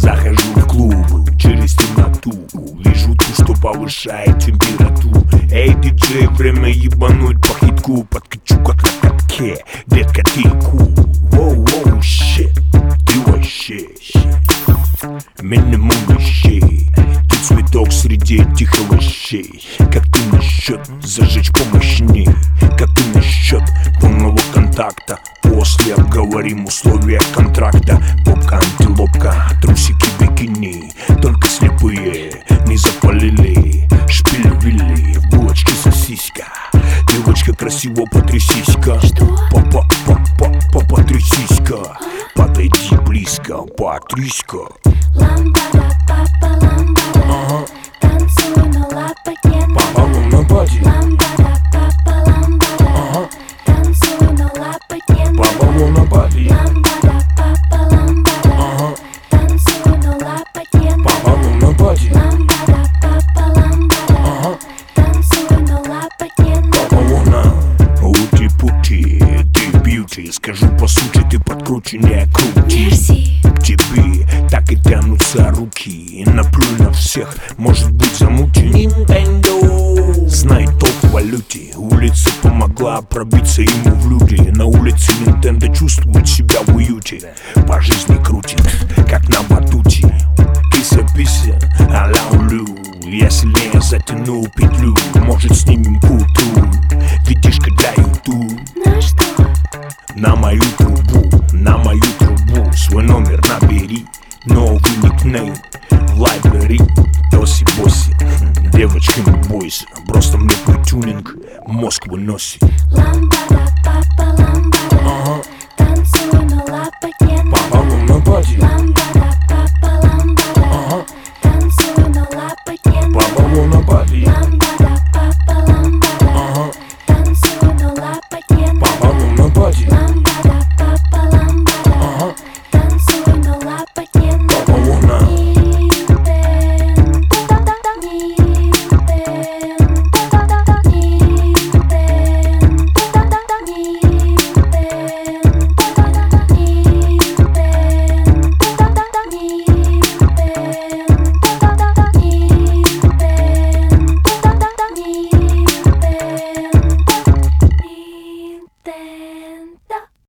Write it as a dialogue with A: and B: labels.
A: Захожу в клуб через темноту, вижу ту, что повышает температуру. Эй, диджей, время ебануть по хитку. Подкачу как на катке, детка, ты кул. Воу-воу, щит, ты вообще минимум вещей. Ты цветок среди этих овощей. Как ты насчет зажечь помощней? Как ты насчет полного контакта? После обговорим условия контракта. Попка, антилопка, трусики, бикини. Только слепые не запалили. Шпиль-вилли, в булочке сосиска. Девочка, красиво потрясись-ка. Потрясись-ка. Подойди близко, потрясь-ка.
B: Ламбада, папа, ламбада. Танцуй, но лапать не надо.
A: Папа, лунопади.
B: Ламбада, папа, ламбада. Танцуй, но лапать не надо.
A: Папа, лунопади.
B: Ламбада, папа, ламбада. Танцуй, но лапать не надо.
A: Папа, лунопади.
B: Ламбада, папа, ламбада. Танцуй, но лапать не надо.
A: Папа, луна, ути-пути, ты бьюти. Скажу по сути, ты подкруче, не крути.
B: Мерси.
A: К тебе так и тянутся руки. Наплюй на всех, может быть замути. Nintendo. Знай толк в валюте. Улица помогла пробиться ему в люди. На улице Nintendo чувствует себя в уюте. По жизни крутит, как на батуте. Кися-пися, а-ля улю. Я сильнее затяну петлю. Может, снимем путу. Видишка для ютуб.
B: На что?
A: На мою трубу, на мою трубу. Свой номер набери. Новый никнейм в лайбрери. Тоси-боси, девочка, не бойся. Просто мне твой тюнинг мозг выносит.
B: Ламбада, папа, ламбада. Танцуй, но лапать не надо.
A: Папа, лунопади.
B: Ламбада.